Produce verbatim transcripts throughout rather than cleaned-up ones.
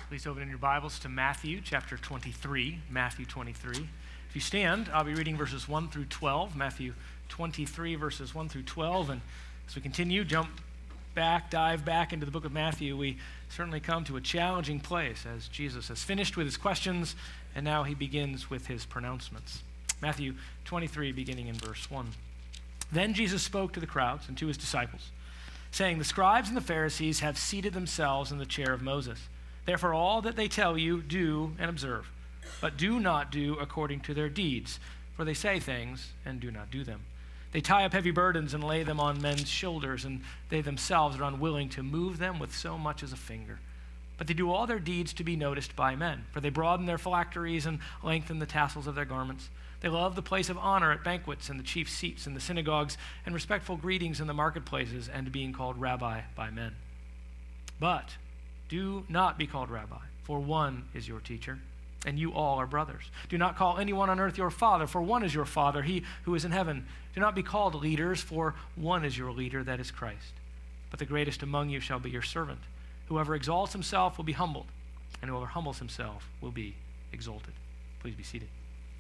Please open in your Bibles to Matthew chapter twenty-three, Matthew twenty-three. If you stand, I'll be reading verses one through twelve, Matthew twenty-three, verses one through twelve. And as we continue, jump back, dive back into the book of Matthew, we certainly come to a challenging place as Jesus has finished with his questions, and now he begins with his pronouncements. Matthew twenty-three, beginning in verse one. Then Jesus spoke to the crowds and to his disciples, saying, "The scribes and the Pharisees have seated themselves in the chair of Moses. Therefore, all that they tell you, do and observe, but do not do according to their deeds, for they say things and do not do them. They tie up heavy burdens and lay them on men's shoulders, and they themselves are unwilling to move them with so much as a finger. But they do all their deeds to be noticed by men, for they broaden their phylacteries and lengthen the tassels of their garments. They love the place of honor at banquets and the chief seats in the synagogues, and respectful greetings in the marketplaces, and being called rabbi by men. But do not be called rabbi, for one is your teacher, and you all are brothers. Do not call anyone on earth your father, for one is your Father, he who is in heaven. Do not be called leaders, for one is your leader, that is Christ. But the greatest among you shall be your servant. Whoever exalts himself will be humbled, and whoever humbles himself will be exalted." Please be seated.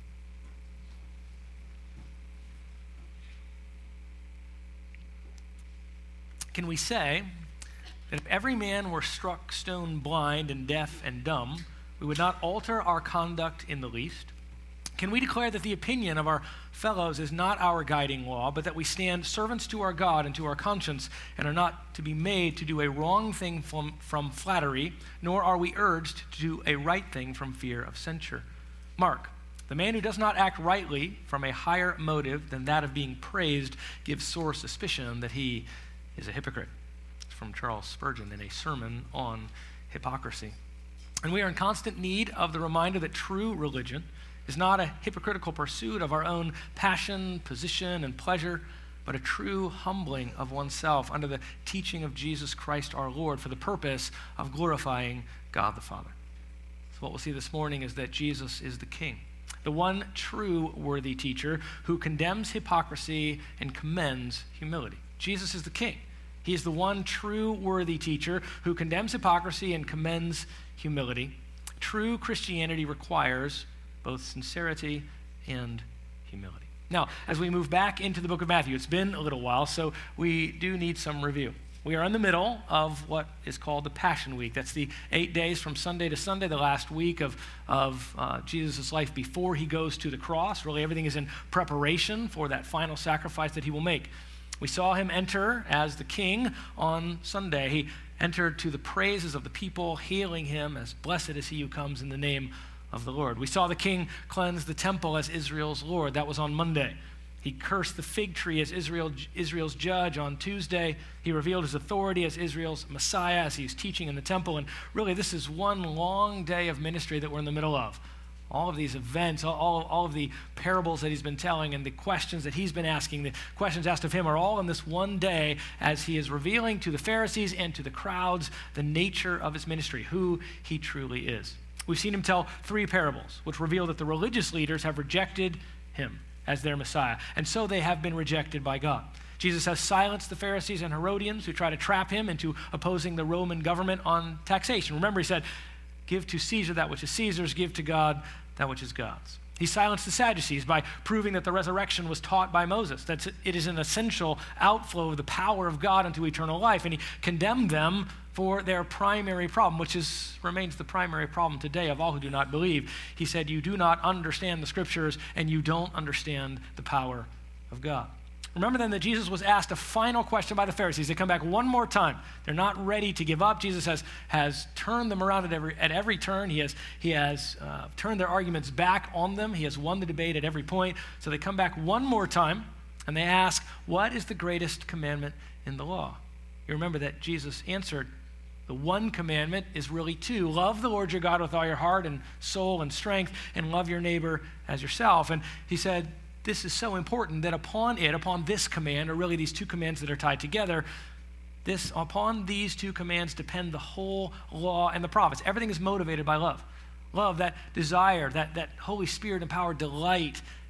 Can we say that if every man were struck stone blind and deaf and dumb, we would not alter our conduct in the least? Can we declare that the opinion of our fellows is not our guiding law, but that we stand servants to our God and to our conscience, and are not to be made to do a wrong thing from, from flattery, nor are we urged to do a right thing from fear of censure? Mark, the man who does not act rightly from a higher motive than that of being praised gives sore suspicion that he is a hypocrite. From Charles Spurgeon in a sermon on hypocrisy. And we are in constant need of the reminder that true religion is not a hypocritical pursuit of our own passion, position, and pleasure, but a true humbling of oneself under the teaching of Jesus Christ our Lord for the purpose of glorifying God the Father. So what we'll see this morning is that Jesus is the King, the one true worthy teacher who condemns hypocrisy and commends humility. Jesus is the King. He is the one true worthy teacher who condemns hypocrisy and commends humility. True Christianity requires both sincerity and humility. Now, as we move back into the book of Matthew, it's been a little while, so we do need some review. We are in the middle of what is called the Passion Week. That's the eight days from Sunday to Sunday, the last week of, of uh, Jesus' life before he goes to the cross. Really, everything is in preparation for that final sacrifice that he will make. We saw him enter as the king on Sunday. He entered to the praises of the people, hailing him as blessed is he who comes in the name of the Lord. We saw the king cleanse the temple as Israel's Lord. That was on Monday. He cursed the fig tree as Israel, Israel's judge on Tuesday. He revealed his authority as Israel's Messiah as he's teaching in the temple. And really, this is one long day of ministry that we're in the middle of. All of these events, all, all of the parables that he's been telling and the questions that he's been asking, the questions asked of him are all in this one day as he is revealing to the Pharisees and to the crowds the nature of his ministry, who he truly is. We've seen him tell three parables, which reveal that the religious leaders have rejected him as their Messiah, and so they have been rejected by God. Jesus has silenced the Pharisees and Herodians who try to trap him into opposing the Roman government on taxation. Remember, he said, "Give to Caesar that which is Caesar's, give to God that which is God's." He silenced the Sadducees by proving that the resurrection was taught by Moses, that it is an essential outflow of the power of God into eternal life. And he condemned them for their primary problem, which is remains the primary problem today of all who do not believe. He said, "You do not understand the scriptures, and you don't understand the power of God." Remember then that Jesus was asked a final question by the Pharisees. They come back one more time. They're not ready to give up. Jesus has, has turned them around at every, at every turn. He has, he has uh, turned their arguments back on them. He has won the debate at every point. So they come back one more time, and they ask, "What is the greatest commandment in the law?" You remember that Jesus answered, the one commandment is really two. Love the Lord your God with all your heart and soul and strength, and love your neighbor as yourself. And he said, this is so important that upon it, upon this command, or really these two commands that are tied together, this upon these two commands depend the whole law and the prophets. Everything is motivated by love. Love, that desire, that, that Holy Spirit empowered delight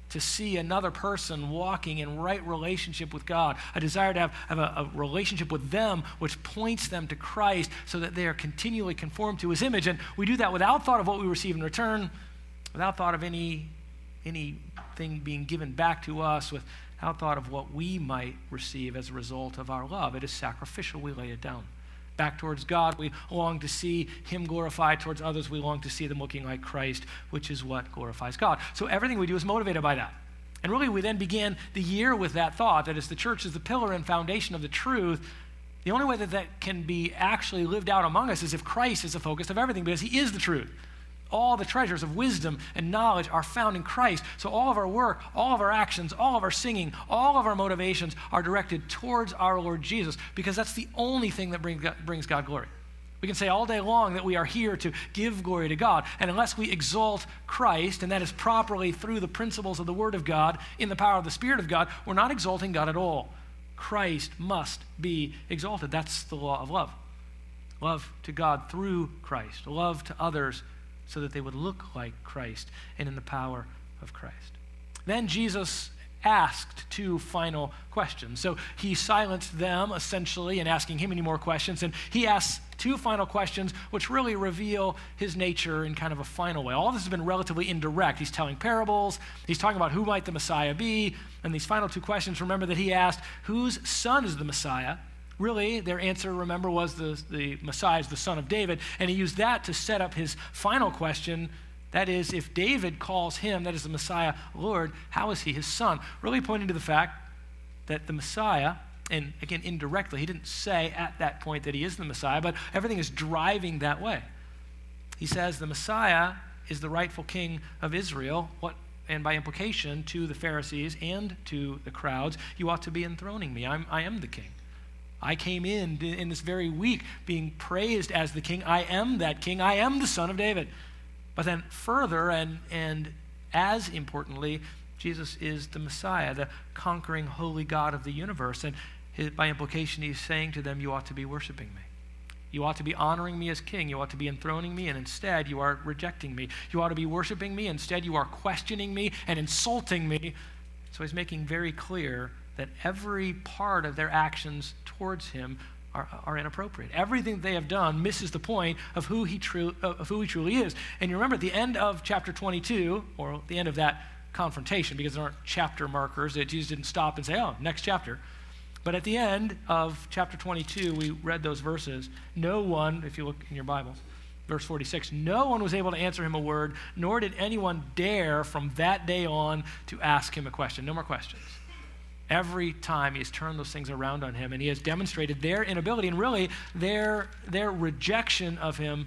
to see another person walking in right relationship with God, a desire to have, have a, a relationship with them which points them to Christ so that they are continually conformed to his image. And we do that without thought of what we receive in return, without thought of any anything being given back to us, without thought of what we might receive as a result of our love. It is sacrificial. We lay it down. Back towards God, we long to see him glorified. Towards others, we long to see them looking like Christ, which is what glorifies God. So everything we do is motivated by that. And really, we then began the year with that thought, that as the church is the pillar and foundation of the truth, the only way that that can be actually lived out among us is if Christ is the focus of everything, because he is the truth. All the treasures of wisdom and knowledge are found in Christ. So all of our work, all of our actions, all of our singing, all of our motivations are directed towards our Lord Jesus, because that's the only thing that brings God, brings God glory. We can say all day long that we are here to give glory to God, and unless we exalt Christ, and that is properly through the principles of the Word of God, in the power of the Spirit of God, we're not exalting God at all. Christ must be exalted. That's the law of love. Love to God through Christ. Love to others so that they would look like Christ and in the power of Christ. Then Jesus asked two final questions. So he silenced them, essentially, in asking him any more questions, and he asks two final questions which really reveal his nature in kind of a final way. All of this has been relatively indirect. He's telling parables, he's talking about who might the Messiah be, and these final two questions, remember that he asked, whose son is the Messiah? Really, their answer, remember, was the, the Messiah is the son of David, and he used that to set up his final question. That is, if David calls him, that is the Messiah, Lord, how is he his son? Really pointing to the fact that the Messiah, and again, indirectly, he didn't say at that point that he is the Messiah, but everything is driving that way. He says the Messiah is the rightful king of Israel, what, and by implication to the Pharisees and to the crowds, you ought to be enthroning me. I'm, I am the king. I came in in this very week being praised as the king. I am that king. I am the son of David. But then further, and, and as importantly, Jesus is the Messiah, the conquering holy God of the universe. And his, by implication, he's saying to them, you ought to be worshiping me. You ought to be honoring me as king. You ought to be enthroning me, and instead you are rejecting me. You ought to be worshiping me. Instead you are questioning me and insulting me. So he's making very clear that every part of their actions towards him are, are inappropriate. Everything they have done misses the point of who he true of who he truly is. And you remember at the end of chapter twenty-two, or the end of that confrontation, because there aren't chapter markers, that Jesus didn't stop and say, oh, next chapter. But at the end of chapter twenty-two, we read those verses. No one, if you look in your Bibles, verse forty-six, no one was able to answer him a word, nor did anyone dare from that day on to ask him a question. No more questions. Every time he has turned those things around on him, and he has demonstrated their inability and really their, their rejection of him,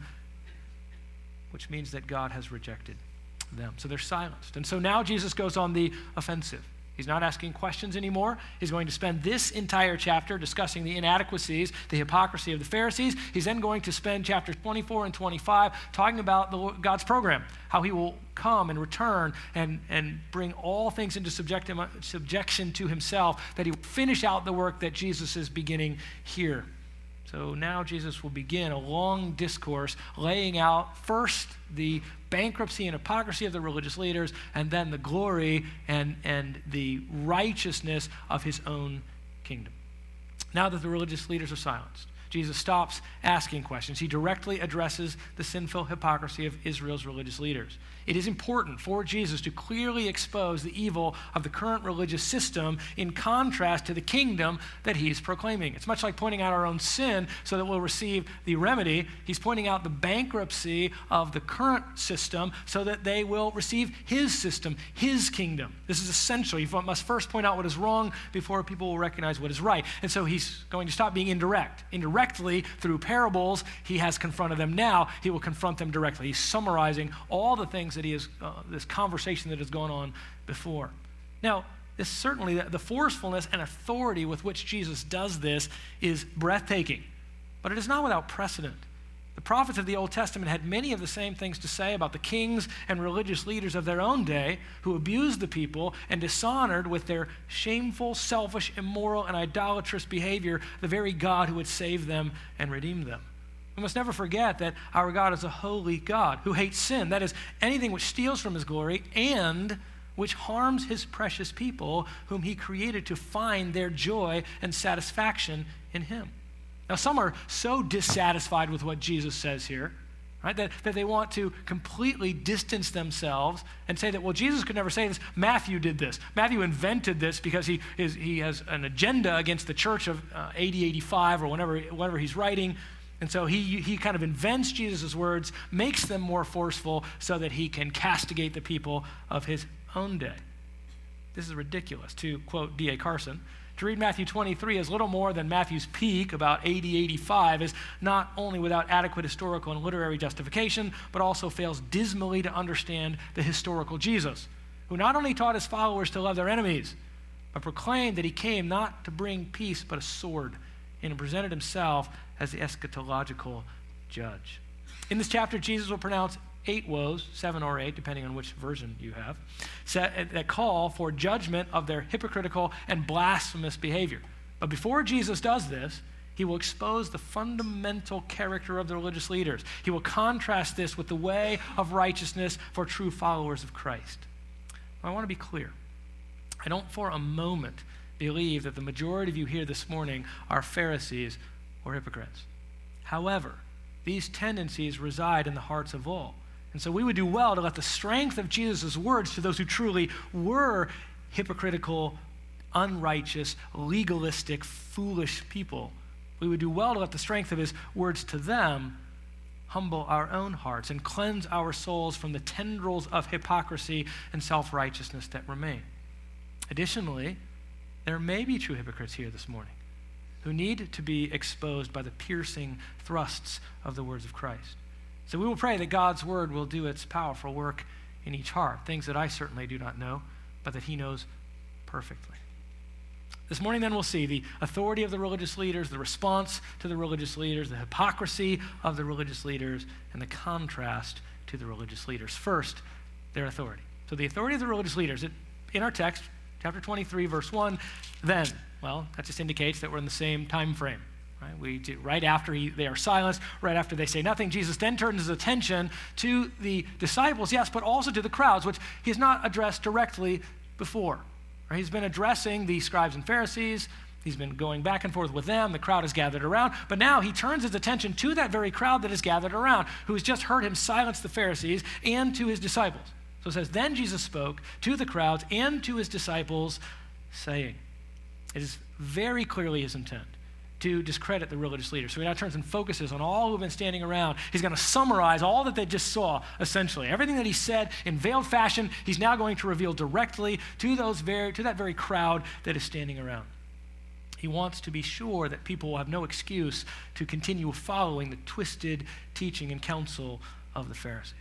which means that God has rejected them. So they're silenced. And so now Jesus goes on the offensive. He's not asking questions anymore. He's going to spend this entire chapter discussing the inadequacies, the hypocrisy of the Pharisees. He's then going to spend chapters twenty-four and twenty-five talking about the, God's program, how he will come and return and, and bring all things into subject, subjection to himself, that he will finish out the work that Jesus is beginning here. So now Jesus will begin a long discourse laying out first the bankruptcy and hypocrisy of the religious leaders, and then the glory and, and the righteousness of his own kingdom. Now that the religious leaders are silenced, Jesus stops asking questions. He directly addresses the sinful hypocrisy of Israel's religious leaders. It is important for Jesus to clearly expose the evil of the current religious system in contrast to the kingdom that he's proclaiming. It's much like pointing out our own sin so that we'll receive the remedy. He's pointing out the bankruptcy of the current system so that they will receive his system, his kingdom. This is essential. You must first point out what is wrong before people will recognize what is right. And so he's going to stop being indirect. Indirectly, through parables, he has confronted them. Now he will confront them directly. He's summarizing all the things that he has, uh, this conversation that has gone on before. Now, this certainly, the, the forcefulness and authority with which Jesus does this is breathtaking, but it is not without precedent. The prophets of the Old Testament had many of the same things to say about the kings and religious leaders of their own day who abused the people and dishonored with their shameful, selfish, immoral, and idolatrous behavior the very God who would save them and redeem them. We must never forget that our God is a holy God who hates sin, that is, anything which steals from his glory, and which harms his precious people whom he created to find their joy and satisfaction in him. Now, some are so dissatisfied with what Jesus says here, right, that, that they want to completely distance themselves and say that, well, Jesus could never say this. Matthew did this. Matthew invented this because he is, he has an agenda against the church of uh, A D eighty-five or whenever, whenever he's writing. And so he, he kind of invents Jesus' words, makes them more forceful so that he can castigate the people of his own day. This is ridiculous. To quote D A Carson, to read Matthew twenty-three as little more than Matthew's peak about A D eighty-five is not only without adequate historical and literary justification, but also fails dismally to understand the historical Jesus, who not only taught his followers to love their enemies, but proclaimed that he came not to bring peace but a sword, and presented himself as the eschatological judge. In this chapter, Jesus will pronounce eight woes, seven or eight, depending on which version you have, that call for judgment of their hypocritical and blasphemous behavior. But before Jesus does this, he will expose the fundamental character of the religious leaders. He will contrast this with the way of righteousness for true followers of Christ. I want to be clear. I don't for a moment believe that the majority of you here this morning are Pharisees or hypocrites. However, these tendencies reside in the hearts of all. And so we would do well to let the strength of Jesus' words to those who truly were hypocritical, unrighteous, legalistic, foolish people, we would do well to let the strength of his words to them humble our own hearts and cleanse our souls from the tendrils of hypocrisy and self-righteousness that remain. Additionally, there may be true hypocrites here this morning who need to be exposed by the piercing thrusts of the words of Christ. So we will pray that God's word will do its powerful work in each heart, things that I certainly do not know, but that he knows perfectly. This morning then we'll see the authority of the religious leaders, the response to the religious leaders, the hypocrisy of the religious leaders, and the contrast to the religious leaders. First, their authority. So the authority of the religious leaders, it, in our text, chapter twenty-three, verse one, then, well, that just indicates that we're in the same time frame. Right, we do, right after he, they are silenced, right after they say nothing, Jesus then turns his attention to the disciples, yes, but also to the crowds, which he has not addressed directly before. Right, he's been addressing the scribes and Pharisees. He's been going back and forth with them. The crowd is gathered around. But now he turns his attention to that very crowd that is gathered around, who has just heard him silence the Pharisees, and to his disciples. So it says, then Jesus spoke to the crowds and to his disciples, saying, it is very clearly his intent to discredit the religious leaders. So he now turns and focuses on all who have been standing around. He's going to summarize all that they just saw, essentially. Everything that he said in veiled fashion, he's now going to reveal directly to those very, to that very crowd that is standing around. He wants to be sure that people will have no excuse to continue following the twisted teaching and counsel of the Pharisees.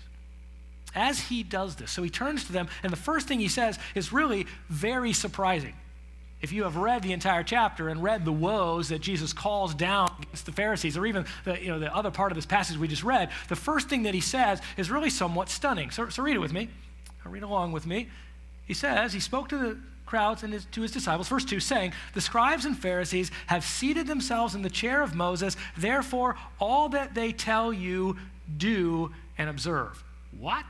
As he does this, so he turns to them, and the first thing he says is really very surprising. If you have read the entire chapter and read the woes that Jesus calls down against the Pharisees, or even the, you know, the other part of this passage we just read, the first thing that he says is really somewhat stunning. So, so read it with me. Read along with me. He says, he spoke to the crowds and his, to his disciples, verse two, saying, the scribes and Pharisees have seated themselves in the chair of Moses, therefore all that they tell you, do and observe. What?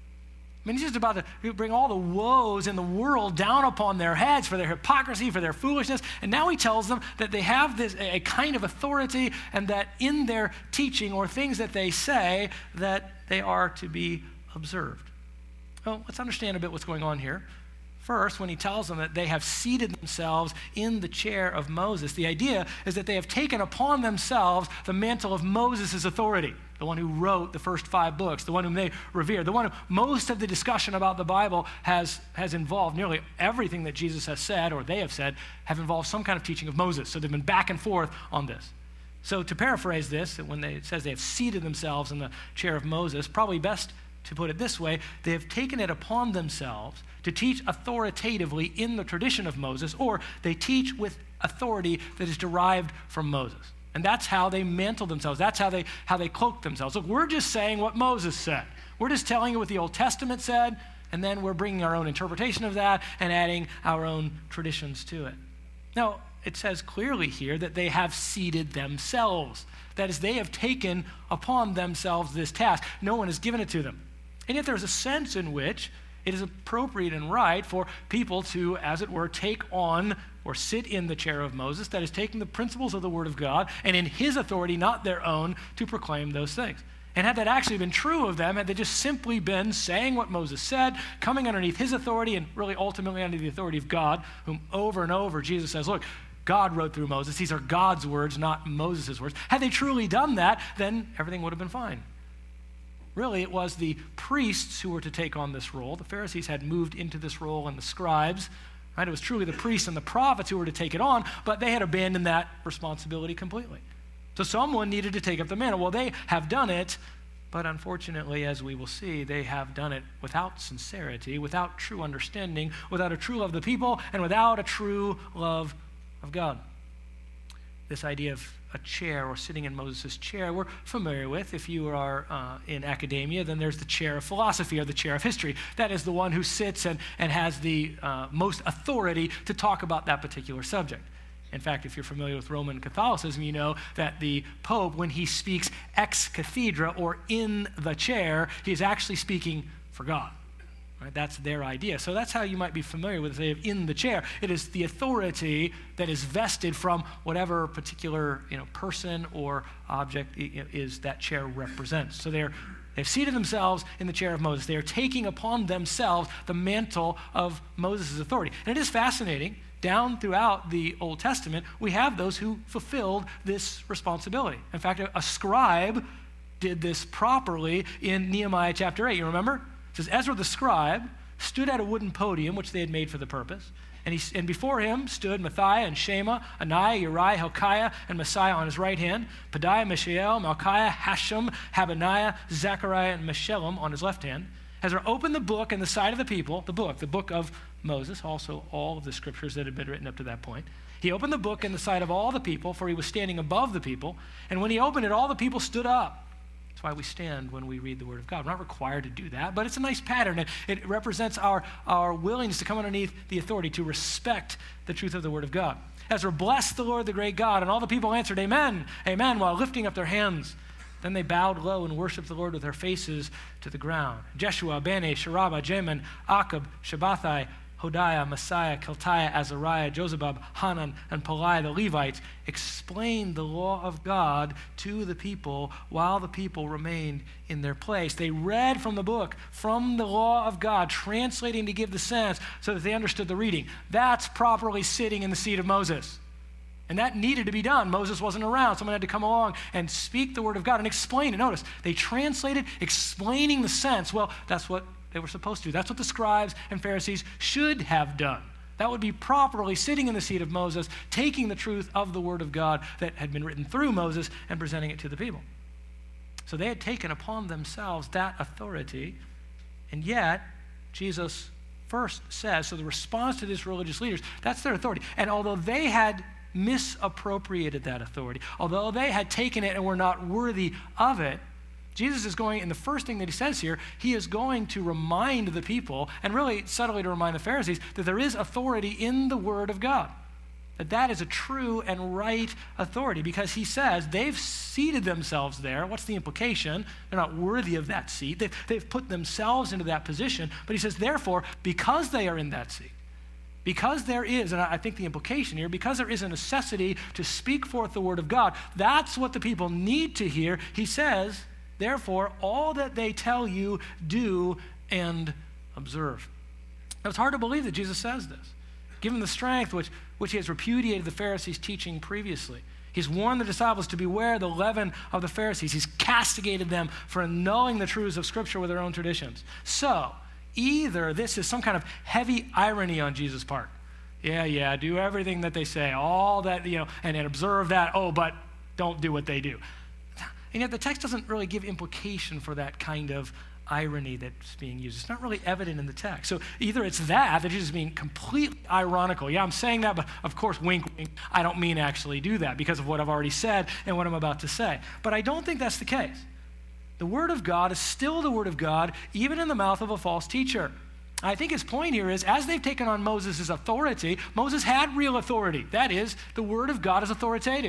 I mean, he's just about to bring all the woes in the world down upon their heads for their hypocrisy, for their foolishness. And now he tells them that they have this a kind of authority, and that in their teaching or things that they say, that they are to be observed. Well, let's understand a bit what's going on here. First, when he tells them that they have seated themselves in the chair of Moses, the idea is that they have taken upon themselves the mantle of Moses' authority, the one who wrote the first five books, the one whom they revere, the one who most of the discussion about the Bible has, has involved. Nearly everything that Jesus has said, or they have said, have involved some kind of teaching of Moses. So they've been back and forth on this. So to paraphrase this, when they, it says they have seated themselves in the chair of Moses, probably best to put it this way, they have taken it upon themselves to teach authoritatively in the tradition of Moses, or they teach with authority that is derived from Moses. And that's how they mantle themselves. That's how they how they cloak themselves. Look, we're just saying what Moses said. We're just telling you what the Old Testament said, and then we're bringing our own interpretation of that and adding our own traditions to it. Now, it says clearly here that they have seated themselves. That is, they have taken upon themselves this task. No one has given it to them. And yet there's a sense in which It is appropriate and right for people to, as it were, take on or sit in the chair of Moses, that is taking the principles of the Word of God and in his authority, not their own, to proclaim those things. And had that actually been true of them, had they just simply been saying what Moses said, coming underneath his authority and really ultimately under the authority of God, whom over and over Jesus says, look, God wrote through Moses. These are God's words, not Moses' words. Had they truly done that, then everything would have been fine. Really, it was the priests who were to take on this role. The Pharisees had moved into this role, and the scribes, right? It was truly the priests and the prophets who were to take it on, but they had abandoned that responsibility completely. So someone needed to take up the mantle. Well, they have done it, but unfortunately, as we will see, they have done it without sincerity, without true understanding, without a true love of the people, and without a true love of God. This idea of a chair or sitting in Moses' chair we're familiar with. If you are uh, in academia, then there's the chair of philosophy or the chair of history. That is the one who sits and, and has the uh, most authority to talk about that particular subject. In fact, if you're familiar with Roman Catholicism, you know that the Pope, when he speaks ex cathedra or in the chair, he is actually speaking for God. Right? That's their idea. So that's how you might be familiar with the idea of in the chair. It is the authority that is vested from whatever particular you know, person or object is that chair represents. So they're They've seated themselves in the chair of Moses. They are taking upon themselves the mantle of Moses' authority. And it is fascinating. Down throughout the Old Testament, we have those who fulfilled this responsibility. In fact, a, a scribe did this properly in Nehemiah chapter eight. You remember? It says, Ezra the scribe stood at a wooden podium, which they had made for the purpose. And, he, and before him stood Matthiah and Shema, Ananiah, Uriah, Hilkiah, and Messiah on his right hand, Pedaiah, Mishael, Malchiah, Hashem, Habaniah, Zechariah, and Meshullam on his left hand. Ezra opened the book in the sight of the people, the book, the book of Moses, also all of the scriptures that had been written up to that point. He opened the book in the sight of all the people, for he was standing above the people. And when he opened it, all the people stood up. That's why we stand when we read the Word of God. We're not required to do that, but it's a nice pattern. It, it represents our, our willingness to come underneath the authority, to respect the truth of the Word of God. Ezra blessed the Lord, the great God, and all the people answered, Amen, Amen, while lifting up their hands. Then they bowed low and worshiped the Lord with their faces to the ground. Jeshua, Bani, Sherabah, Jamin, Akab, Shabbathai, Hodiah, Messiah, Keltiah, Azariah, Jozabab, Hanan, and Peliah, the Levites, explained the law of God to the people while the people remained in their place. They read from the book, from the law of God, translating to give the sense so that they understood the reading. That's properly sitting in the seat of Moses. And that needed to be done. Moses wasn't around. Someone had to come along and speak the word of God and explain it. Notice, they translated, explaining the sense. Well, that's what they were supposed to do. That's what the scribes and Pharisees should have done. That would be properly sitting in the seat of Moses, taking the truth of the word of God that had been written through Moses and presenting it to the people. So they had taken upon themselves that authority, and yet Jesus first says, so the response to these religious leaders, that's their authority. And although they had misappropriated that authority, although they had taken it and were not worthy of it, Jesus is going, and the first thing that he says here, he is going to remind the people, and really subtly to remind the Pharisees, that there is authority in the Word of God. That that is a true and right authority, because he says they've seated themselves there. What's the implication? They're not worthy of that seat. They've, they've put themselves into that position. But he says, therefore, because they are in that seat, because there is, and I think the implication here, because there is a necessity to speak forth the word of God, that's what the people need to hear. He says, therefore, all that they tell you, do and observe. Now, it's hard to believe that Jesus says this, given the strength which, which he has repudiated the Pharisees' teaching previously. He's warned the disciples to beware the leaven of the Pharisees. He's castigated them for annulling the truths of Scripture with their own traditions. So, either this is some kind of heavy irony on Jesus' part. Yeah, yeah, do everything that they say, all that, you know, and then observe that, oh, but don't do what they do. And yet the text doesn't really give implication for that kind of irony that's being used. It's not really evident in the text. So either it's that, that Jesus is being completely ironical. Yeah, I'm saying that, but of course, wink, wink, I don't mean actually do that because of what I've already said and what I'm about to say. But I don't think that's the case. The word of God is still the word of God, even in the mouth of a false teacher. I think his point here is, as they've taken on Moses' authority, Moses had real authority. That is, the word of God is authoritative.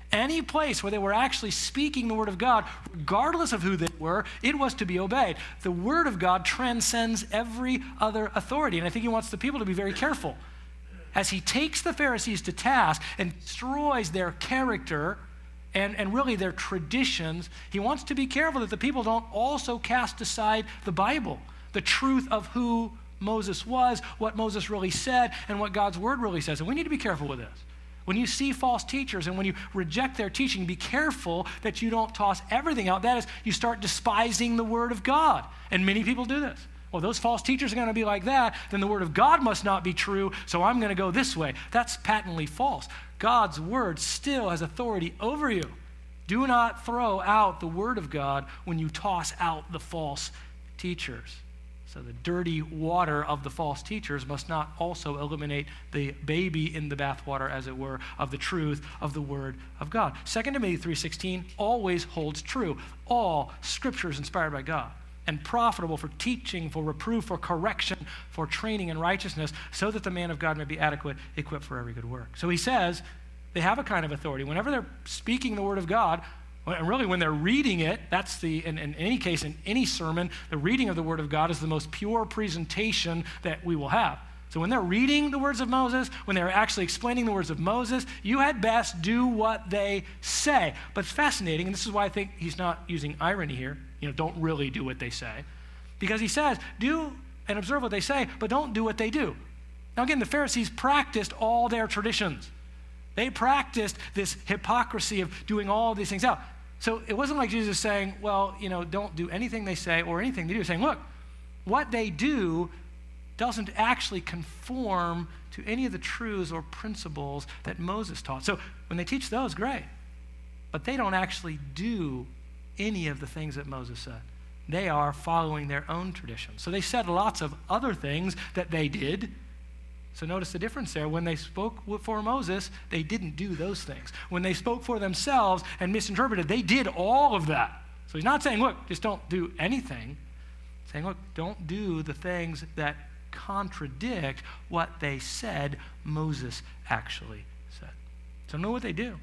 Any place where they were actually speaking the word of God, regardless of who they were, it was to be obeyed. The word of God transcends every other authority. And I think he wants the people to be very careful. As he takes the Pharisees to task and destroys their character and, and really their traditions, he wants to be careful that the people don't also cast aside the Bible, the truth of who Moses was, what Moses really said, and what God's word really says. And we need to be careful with this. When you see false teachers and when you reject their teaching, be careful that you don't toss everything out. That is, you start despising the word of God. And many people do this. Well, those false teachers are going to be like that, then the word of God must not be true, so I'm going to go this way. That's patently false. God's word still has authority over you. Do not throw out the word of God when you toss out the false teachers. So the dirty water of the false teachers must not also eliminate the baby in the bathwater, as it were, of the truth of the word of God. Second Timothy three sixteen always holds true. All scripture is inspired by God and profitable for teaching, for reproof, for correction, for training in righteousness, so that the man of God may be adequate, equipped for every good work. So he says they have a kind of authority. Whenever they're speaking the word of God, and really, when they're reading it, that's the, in, in any case, in any sermon, the reading of the Word of God is the most pure presentation that we will have. So when they're reading the words of Moses, when they're actually explaining the words of Moses, you had best do what they say. But it's fascinating, and this is why I think he's not using irony here. You know, don't really do what they say. Because he says, do and observe what they say, but don't do what they do. Now again, the Pharisees practiced all their traditions. They practiced this hypocrisy of doing all these things out. So it wasn't like Jesus saying, well, you know, don't do anything they say or anything they do. He's saying, look, what they do doesn't actually conform to any of the truths or principles that Moses taught. So when they teach those, great. But they don't actually do any of the things that Moses said. They are following their own traditions. So they said lots of other things that they did. So notice the difference there. When they spoke for Moses, they didn't do those things. When they spoke for themselves and misinterpreted, they did all of that. So he's not saying, look, just don't do anything. He's saying, look, don't do the things that contradict what they said Moses actually said. So know what they do.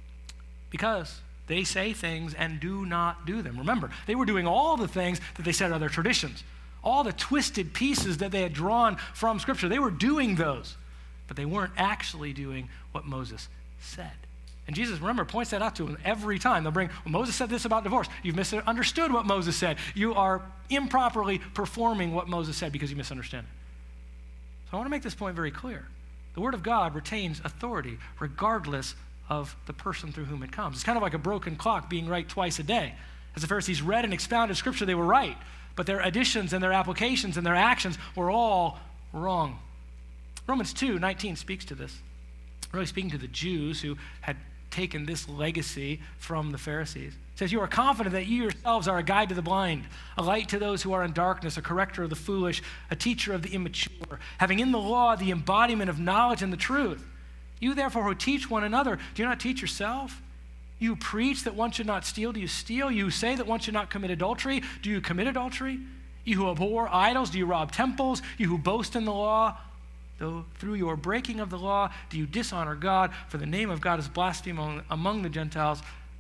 Because they say things and do not do them. Remember, they were doing all the things that they said are their traditions. All the twisted pieces that they had drawn from Scripture, they were doing those, but they weren't actually doing what Moses said. And Jesus, remember, points that out to them every time. They'll bring, well, Moses said this about divorce. You've misunderstood what Moses said. You are improperly performing what Moses said because you misunderstand it. So I want to make this point very clear. The Word of God retains authority regardless of the person through whom it comes. It's kind of like a broken clock being right twice a day. As the Pharisees read and expounded Scripture, they were right. But their additions and their applications and their actions were all wrong. Romans two nineteen speaks to this, really speaking to the Jews who had taken this legacy from the Pharisees. It says, you are confident that you yourselves are a guide to the blind, a light to those who are in darkness, a corrector of the foolish, a teacher of the immature, having in the law the embodiment of knowledge and the truth. You therefore who teach one another, do you not teach yourself? You preach that one should not steal, do you steal? You say that one should not commit adultery, do you commit adultery? You who abhor idols, do you rob temples? You who boast in the law, though through your breaking of the law, do you dishonor God? For the name of God is blasphemed among, among the Gentiles,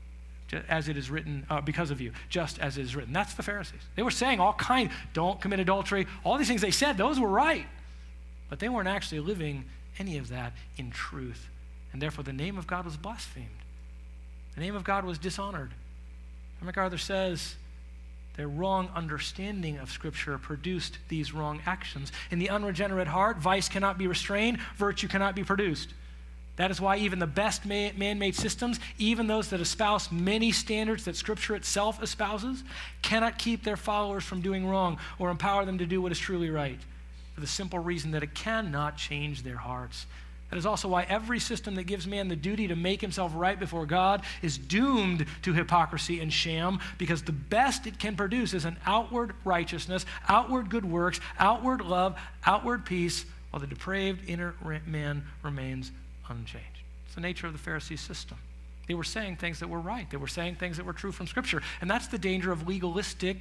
as it is written, uh, because of you, just as it is written. That's the Pharisees. They were saying all kinds, don't commit adultery. All these things they said, those were right. But they weren't actually living any of that in truth. And therefore the name of God was blasphemed. The name of God was dishonored. MacArthur says their wrong understanding of Scripture produced these wrong actions. In the unregenerate heart, vice cannot be restrained, virtue cannot be produced. That is why even the best man-made systems, even those that espouse many standards that Scripture itself espouses, cannot keep their followers from doing wrong or empower them to do what is truly right, for the simple reason that it cannot change their hearts. That is also why every system that gives man the duty to make himself right before God is doomed to hypocrisy and sham, because the best it can produce is an outward righteousness, outward good works, outward love, outward peace, while the depraved inner man remains unchanged. It's the nature of the Pharisee system. They were saying things that were right. They were saying things that were true from Scripture. And that's the danger of legalistic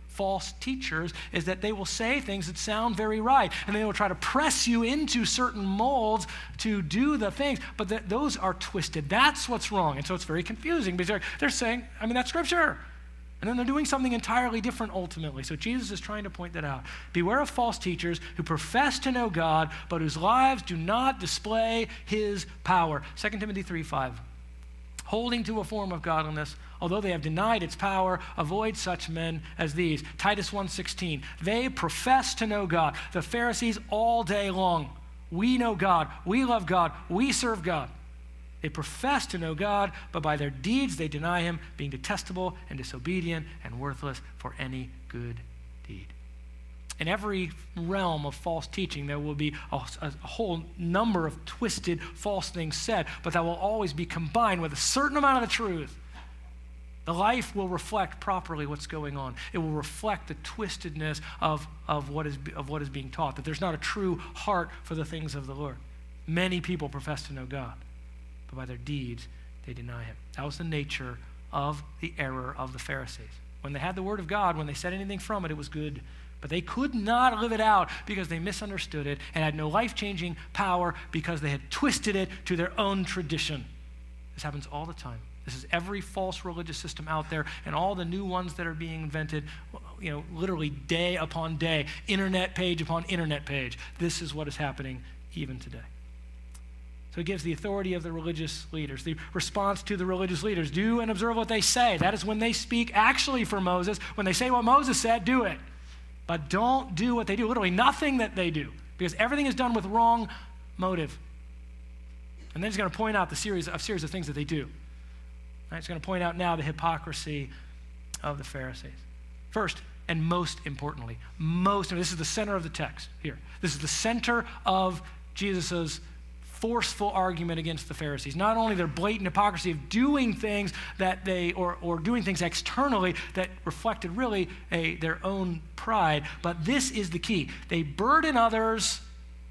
false teachers is that they will say things that sound very right, and they will try to press you into certain molds to do the things, but th- those are twisted. That's what's wrong. And so it's very confusing because they're, they're saying, I mean, that's scripture. And then they're doing something entirely different ultimately. So Jesus is trying to point that out. Beware of false teachers who profess to know God, but whose lives do not display his power. Second Timothy three five. Holding to a form of godliness, although they have denied its power, avoid such men as these. Titus one sixteen. They profess to know God. The Pharisees all day long. We know God. We love God. We serve God. They profess to know God, but by their deeds they deny him, being detestable and disobedient and worthless for any good deed. In every realm of false teaching, there will be a, a whole number of twisted false things said, but that will always be combined with a certain amount of the truth. The life will reflect properly what's going on. It will reflect the twistedness of, of, what is, of what is being taught, that there's not a true heart for the things of the Lord. Many people profess to know God, but by their deeds, they deny him. That was the nature of the error of the Pharisees. When they had the word of God, when they said anything from it, it was good. But they could not live it out because they misunderstood it and had no life-changing power because they had twisted it to their own tradition. This happens all the time. This is every false religious system out there and all the new ones that are being invented, you know, literally day upon day, internet page upon internet page. This is what is happening even today. So it gives the authority of the religious leaders, the response to the religious leaders. Do and observe what they say. That is when they speak actually for Moses. When they say what Moses said, do it. But don't do what they do, literally nothing that they do, because everything is done with wrong motive. And then he's going to point out the series of series of things that they do. Right? He's going to point out now the hypocrisy of the Pharisees. First, and most importantly, most, and this is the center of the text here. This is the center of Jesus' forceful argument against the Pharisees. Not only their blatant hypocrisy of doing things that they, or, or doing things externally that reflected really a, their own pride, but this is the key. They burden others,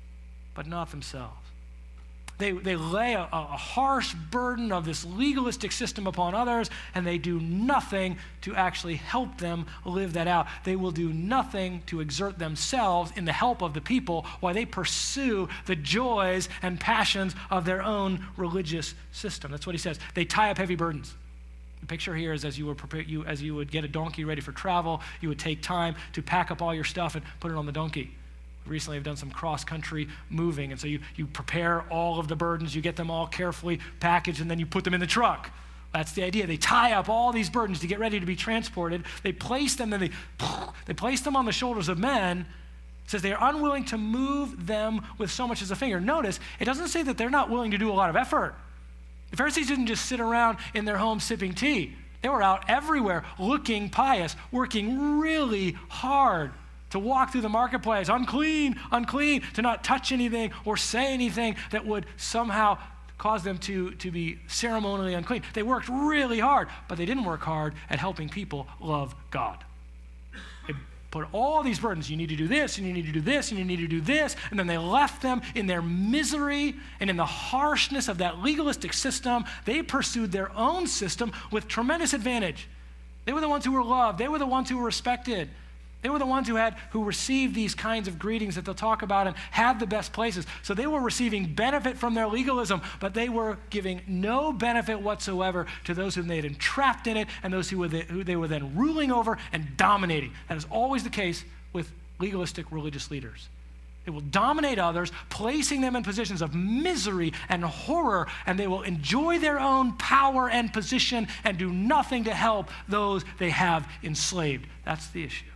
but not themselves. They, they lay a, a harsh burden of this legalistic system upon others, and they do nothing to actually help them live that out. They will do nothing to exert themselves in the help of the people while they pursue the joys and passions of their own religious system. That's what he says. They tie up heavy burdens. The picture here is as you would prepare, you as you would get a donkey ready for travel, you would take time to pack up all your stuff and put it on the donkey. Recently, I've done some cross-country moving, and so you, you prepare all of the burdens, you get them all carefully packaged, and then you put them in the truck. That's the idea. They tie up all these burdens to get ready to be transported. They place them, and they, they place them on the shoulders of men. It says they are unwilling to move them with so much as a finger. Notice, it doesn't say that they're not willing to do a lot of effort. The Pharisees didn't just sit around in their home sipping tea. They were out everywhere looking pious, working really hard to walk through the marketplace, unclean, unclean, to not touch anything or say anything that would somehow cause them to, to be ceremonially unclean. They worked really hard, but they didn't work hard at helping people love God. They put all these burdens, you need to do this, and you need to do this, and you need to do this, and then they left them in their misery and in the harshness of that legalistic system. They pursued their own system with tremendous advantage. They were the ones who were loved. They were the ones who were respected. They were the ones who had who received these kinds of greetings that they'll talk about and had the best places. So they were receiving benefit from their legalism, but they were giving no benefit whatsoever to those whom they had entrapped in it and those who, were the, who they were then ruling over and dominating. That is always the case with legalistic religious leaders. They will dominate others, placing them in positions of misery and horror, and they will enjoy their own power and position and do nothing to help those they have enslaved. That's the issue.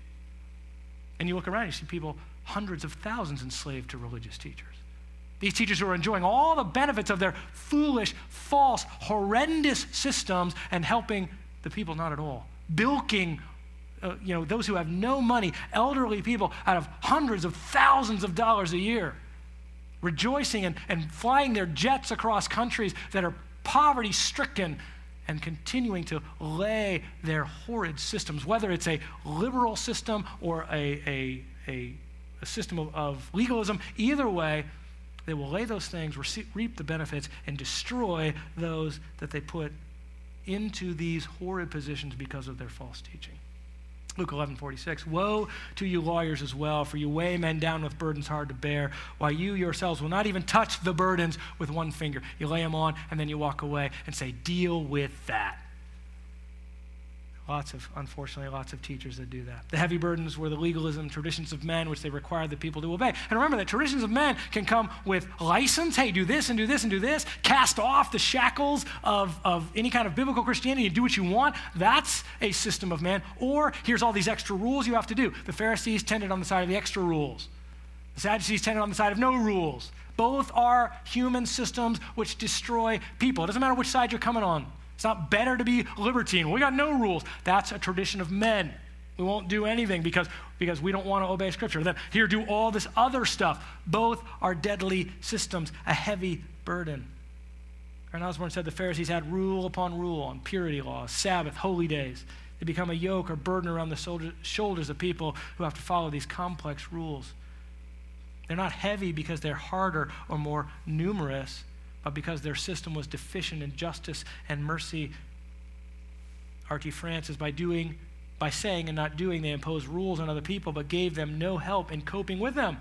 And you look around, you see people, hundreds of thousands enslaved to religious teachers. These teachers who are enjoying all the benefits of their foolish, false, horrendous systems and helping the people not at all. Bilking, uh, you know, those who have no money, elderly people out of hundreds of thousands of dollars a year. Rejoicing and, and flying their jets across countries that are poverty-stricken and continuing to lay their horrid systems, whether it's a liberal system or a, a, a, a system of, of legalism, either way, they will lay those things, receive, reap the benefits, and destroy those that they put into these horrid positions because of their false teaching. Luke eleven forty-six, woe to you lawyers as well, for you weigh men down with burdens hard to bear, while you yourselves will not even touch the burdens with one finger. You lay them on, and then you walk away and say, deal with that. Lots of, unfortunately, lots of teachers that do that. The heavy burdens were the legalism, traditions of men, which they required the people to obey. And remember that traditions of men can come with license. Hey, do this and do this and do this. Cast off the shackles of, of any kind of biblical Christianity and do what you want. That's a system of man. Or here's all these extra rules you have to do. The Pharisees tended on the side of the extra rules. The Sadducees tended on the side of no rules. Both are human systems which destroy people. It doesn't matter which side you're coming on. It's not better to be libertine. We got no rules. That's a tradition of men. We won't do anything because, because we don't want to obey Scripture. Then here, do all this other stuff. Both are deadly systems, a heavy burden. Aaron Osborne said the Pharisees had rule upon rule on purity laws, Sabbath, holy days. They become a yoke or burden around the soldier, shoulders of people who have to follow these complex rules. They're not heavy because they're harder or more numerous, but because their system was deficient in justice and mercy. R T France is by doing, by saying and not doing, they imposed rules on other people, but gave them no help in coping with them.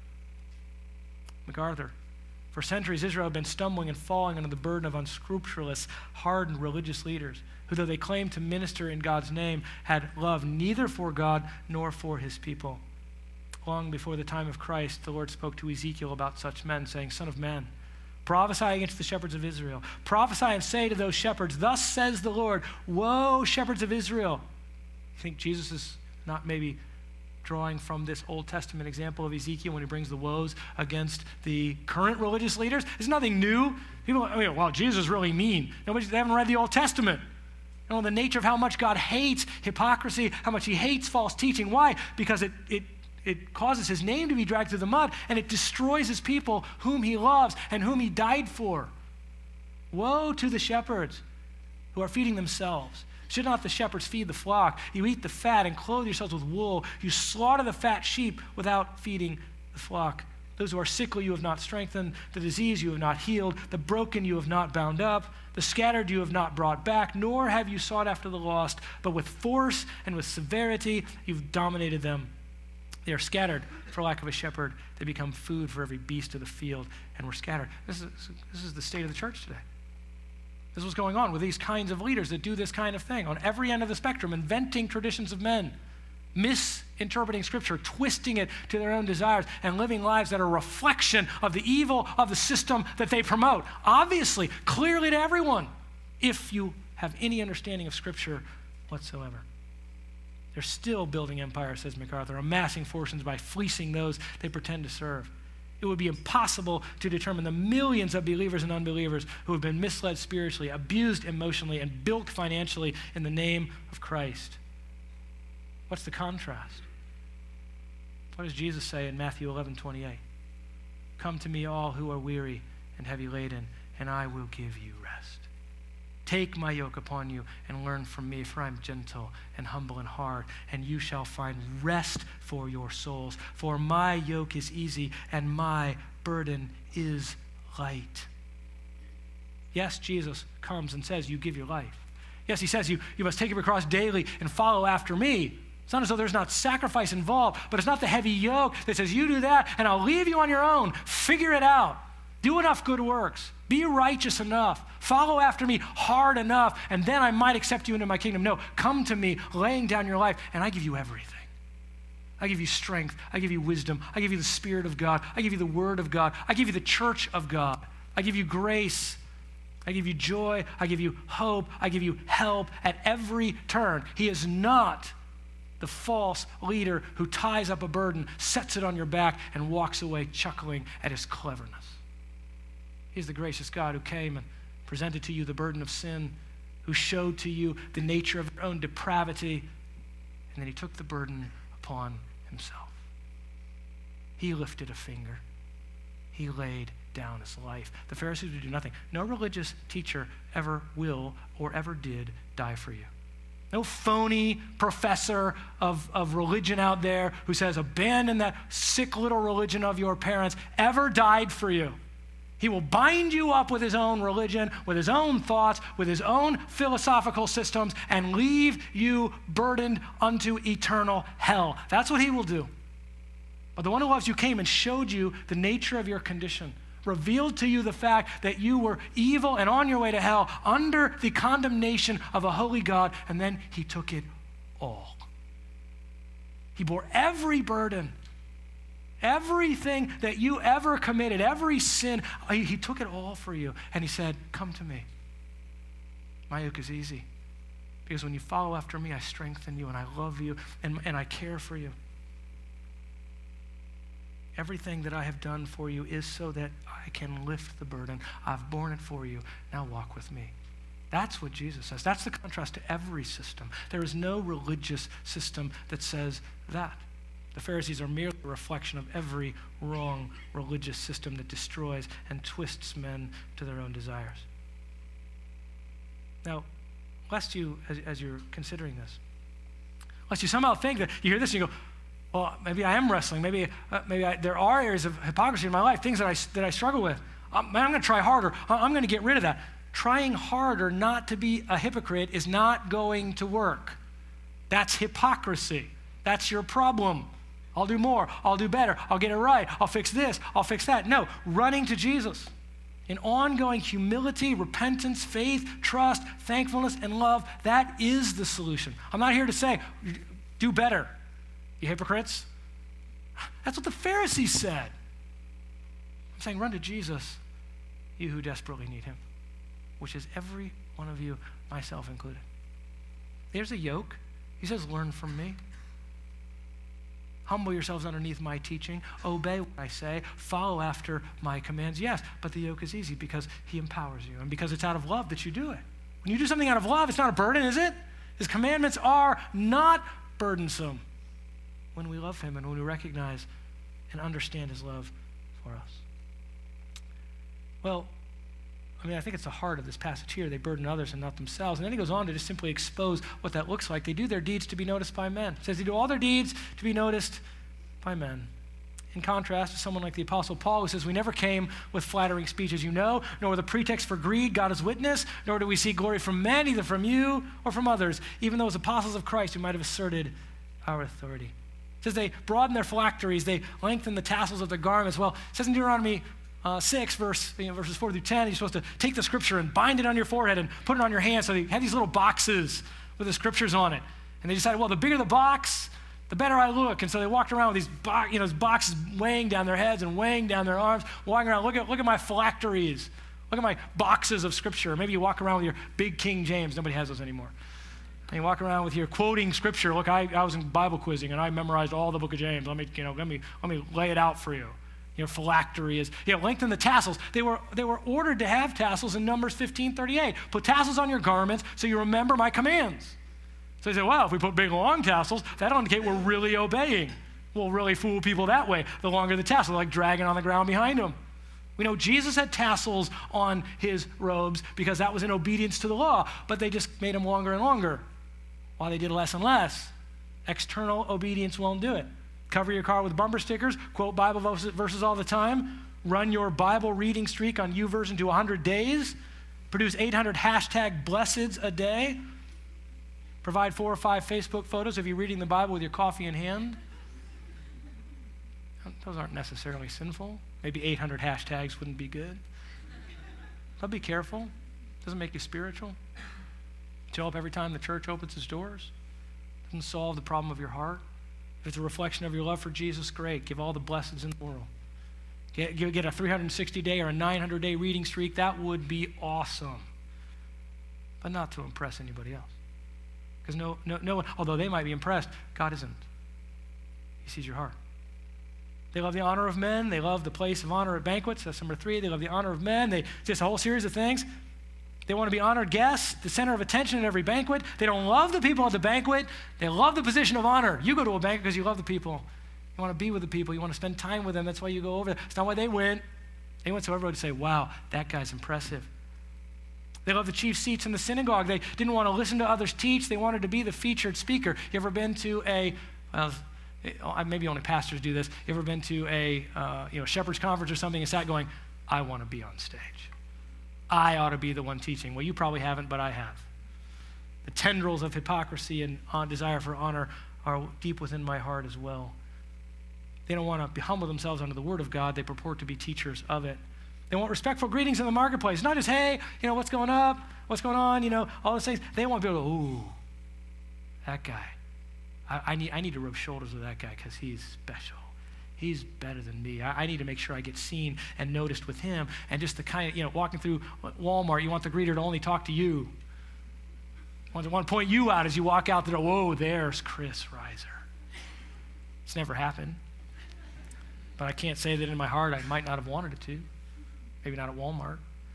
MacArthur, for centuries, Israel had been stumbling and falling under the burden of unscrupulous, hardened religious leaders, who, though they claimed to minister in God's name, had love neither for God nor for his people. Long before the time of Christ, the Lord spoke to Ezekiel about such men, saying, Son of man, prophesy against the shepherds of Israel. Prophesy and say to those shepherds, thus says the Lord, woe, shepherds of Israel. You think Jesus is not maybe drawing from this Old Testament example of Ezekiel when he brings the woes against the current religious leaders? There's nothing new. People, I mean, well, Jesus is really mean. Nobody, they haven't read the Old Testament. You know, the nature of how much God hates hypocrisy, how much he hates false teaching. Why? Because it it It causes his name to be dragged through the mud, and it destroys his people whom he loves and whom he died for. Woe to the shepherds who are feeding themselves. Should not the shepherds feed the flock? You eat the fat and clothe yourselves with wool. You slaughter the fat sheep without feeding the flock. Those who are sickly you have not strengthened. The disease you have not healed. The broken you have not bound up. The scattered you have not brought back, nor have you sought after the lost, but with force and with severity you've dominated them. They are scattered for lack of a shepherd. They become food for every beast of the field, and we're scattered. This is, this is the state of the church today. This is what's going on with these kinds of leaders that do this kind of thing on every end of the spectrum, inventing traditions of men, misinterpreting Scripture, twisting it to their own desires, and living lives that are a reflection of the evil of the system that they promote. Obviously, clearly to everyone, if you have any understanding of Scripture whatsoever. They're still building empires, says MacArthur, amassing fortunes by fleecing those they pretend to serve. It would be impossible to determine the millions of believers and unbelievers who have been misled spiritually, abused emotionally, and bilked financially in the name of Christ. What's the contrast? What does Jesus say in Matthew eleven twenty-eight? Come to me all who are weary and heavy laden, and I will give you rest. Take my yoke upon you and learn from me, for I am gentle and humble in heart, and you shall find rest for your souls. For my yoke is easy and my burden is light. Yes, Jesus comes and says, you give your life. Yes, he says you, you must take up your cross daily and follow after me. It's not as though there's not sacrifice involved, but it's not the heavy yoke that says you do that and I'll leave you on your own. Figure it out. Do enough good works. Be righteous enough. Follow after me hard enough, and then I might accept you into my kingdom. No, come to me, laying down your life, and I give you everything. I give you strength. I give you wisdom. I give you the Spirit of God. I give you the Word of God. I give you the church of God. I give you grace. I give you joy. I give you hope. I give you help at every turn. He is not the false leader who ties up a burden, sets it on your back, and walks away chuckling at his cleverness. He's the gracious God who came and presented to you the burden of sin, who showed to you the nature of your own depravity, and then he took the burden upon himself. He lifted a finger. He laid down his life. The Pharisees would do nothing. No religious teacher ever will or ever did die for you. No phony professor of, of religion out there who says, abandon that sick little religion of your parents, ever died for you. He will bind you up with his own religion, with his own thoughts, with his own philosophical systems, and leave you burdened unto eternal hell. That's what he will do. But the one who loves you came and showed you the nature of your condition, revealed to you the fact that you were evil and on your way to hell under the condemnation of a holy God, and then he took it all. He bore every burden. Everything that you ever committed, every sin, he, he took it all for you. And he said, come to me. My yoke is easy. Because when you follow after me, I strengthen you and I love you and, and I care for you. Everything that I have done for you is so that I can lift the burden. I've borne it for you. Now walk with me. That's what Jesus says. That's the contrast to every system. There is no religious system that says that. The Pharisees are merely a reflection of every wrong religious system that destroys and twists men to their own desires. Now, lest you, as, as you're considering this, lest you somehow think that you hear this and you go, well, maybe I am wrestling. Maybe, uh, maybe I, there are areas of hypocrisy in my life, things that I, that I struggle with. Um, man, I'm going to try harder. I'm going to get rid of that. Trying harder not to be a hypocrite is not going to work. That's hypocrisy. That's your problem. I'll do more. I'll do better. I'll get it right. I'll fix this. I'll fix that. No, running to Jesus in ongoing humility, repentance, faith, trust, thankfulness, and love, that is the solution. I'm not here to say, do better, you hypocrites. That's what the Pharisees said. I'm saying, run to Jesus, you who desperately need him, which is every one of you, myself included. There's a yoke. He says, learn from me. Humble yourselves underneath my teaching. Obey what I say. Follow after my commands. Yes, but the yoke is easy because he empowers you and because it's out of love that you do it. When you do something out of love, it's not a burden, is it? His commandments are not burdensome when we love him and when we recognize and understand his love for us. Well, I mean, I think it's the heart of this passage here. They burden others and not themselves. And then he goes on to just simply expose what that looks like. They do their deeds to be noticed by men. It says they do all their deeds to be noticed by men. In contrast to someone like the Apostle Paul, who says, we never came with flattering speech, as you know, nor with a pretext for greed, God is witness, nor do we seek glory from men, either from you or from others, even those apostles of Christ who might have asserted our authority. It says they broaden their phylacteries, they lengthen the tassels of their garments. Well, it says in Deuteronomy Uh, six, verse, you know, verses four through ten, you're supposed to take the scripture and bind it on your forehead and put it on your hand. So they had these little boxes with the scriptures on it. And they decided, well, the bigger the box, the better I look. And so they walked around with these bo- you know, these boxes weighing down their heads and weighing down their arms, walking around, look at, look at my phylacteries. Look at my boxes of scripture. Maybe you walk around with your big King James. Nobody has those anymore. And you walk around with your quoting scripture. Look, I, I was in Bible quizzing, and I memorized all the book of James. Let me, you know, let me, let me lay it out for you. Your phylactery is, you know, lengthen the tassels. They were, they were ordered to have tassels in Numbers fifteen thirty-eight. Put tassels on your garments so you remember my commands. So they say, wow, if we put big long tassels, that'll indicate we're really obeying. We'll really fool people that way. The longer the tassel, like dragging on the ground behind them. We know Jesus had tassels on his robes because that was in obedience to the law, but they just made them longer and longer while they did less and less. External obedience won't do it. Cover your car with bumper stickers, quote Bible verses all the time, run your Bible reading streak on YouVersion to one hundred days, produce eight hundred hashtag blesseds a day, provide four or five Facebook photos of you reading the Bible with your coffee in hand. Those aren't necessarily sinful. Maybe eight hundred hashtags wouldn't be good. But be careful. Doesn't make you spiritual. Show up every time the church opens its doors. Doesn't solve the problem of your heart. If it's a reflection of your love for Jesus, great. Give all the blessings in the world. Get, get a three hundred sixty day or a nine hundred day reading streak. That would be awesome. But not to impress anybody else. Because no, no, no one, although they might be impressed, God isn't. He sees your heart. They love the honor of men. They love the place of honor at banquets. That's number three. They love the honor of men. They just a whole series of things. They want to be honored guests, the center of attention at every banquet. They don't love the people at the banquet. They love the position of honor. You go to a banquet because you love the people. You want to be with the people. You want to spend time with them. That's why you go over there. It's not why they went. They went so everyone would say, wow, that guy's impressive. They love the chief seats in the synagogue. They didn't want to listen to others teach. They wanted to be the featured speaker. You ever been to a, well, maybe only pastors do this. You ever been to a uh, you know, shepherd's conference or something and sat going, I want to be on stage. I ought to be the one teaching. Well, you probably haven't, but I have. The tendrils of hypocrisy and desire for honor are deep within my heart as well. They don't want to humble themselves under the word of God. They purport to be teachers of it. They want respectful greetings in the marketplace. Not just, hey, you know, what's going up? What's going on? You know, all those things. They want people to go, ooh, that guy. I, I, need, I need to rub shoulders with that guy because he's special. He's better than me. I, I need to make sure I get seen and noticed with him. And just the kind of, you know, walking through Walmart, you want the greeter to only talk to you. Want to, want to point you out as you walk out the door. Whoa, there's Chris Reiser. It's never happened. But I can't say that in my heart I might not have wanted it to. Maybe not at Walmart.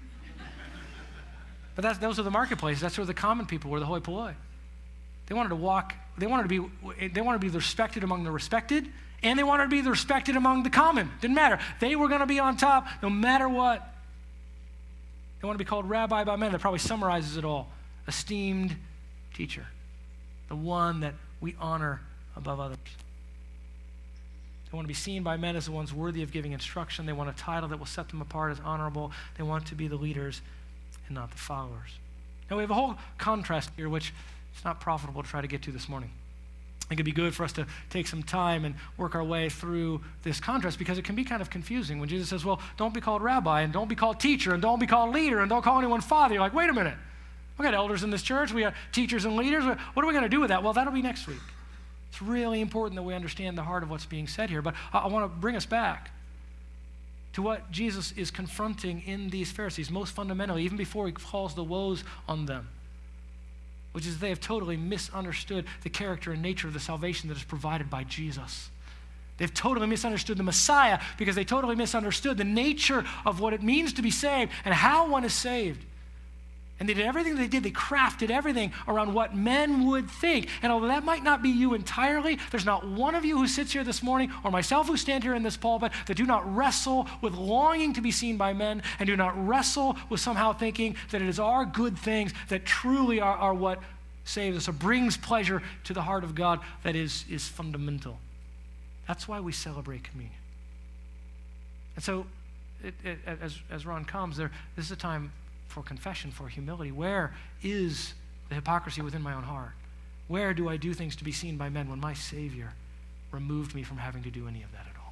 But that's, those are the marketplaces. That's where the common people were, the hoi polloi. They wanted to walk, they wanted to be, they wanted to be respected among the respected, and they wanted to be the respected among the common. Didn't matter. They were going to be on top no matter what. They want to be called rabbi by men. That probably summarizes it all. Esteemed teacher. The one that we honor above others. They want to be seen by men as the ones worthy of giving instruction. They want a title that will set them apart as honorable. They want to be the leaders and not the followers. Now we have a whole contrast here, which it's not profitable to try to get to this morning. I think it'd be good for us to take some time and work our way through this contrast because it can be kind of confusing when Jesus says, well, don't be called rabbi and don't be called teacher and don't be called leader and don't call anyone father. You're like, wait a minute. We got elders in this church. We got teachers and leaders. What are we going to do with that? Well, that'll be next week. It's really important that we understand the heart of what's being said here. But I, I want to bring us back to what Jesus is confronting in these Pharisees, most fundamentally, even before he calls the woes on them, which is they have totally misunderstood the character and nature of the salvation that is provided by Jesus. They've totally misunderstood the Messiah because they totally misunderstood the nature of what it means to be saved and how one is saved. And they did everything they did. They crafted everything around what men would think. And although that might not be you entirely, there's not one of you who sits here this morning or myself who stand here in this pulpit that do not wrestle with longing to be seen by men and do not wrestle with somehow thinking that it is our good things that truly are, are what saves us or brings pleasure to the heart of God that is, is fundamental. That's why we celebrate communion. And so it, it, as, as Ron comes, there, this is a time for confession, for humility. Where is the hypocrisy within my own heart? Where do I do things to be seen by men when my Savior removed me from having to do any of that at all?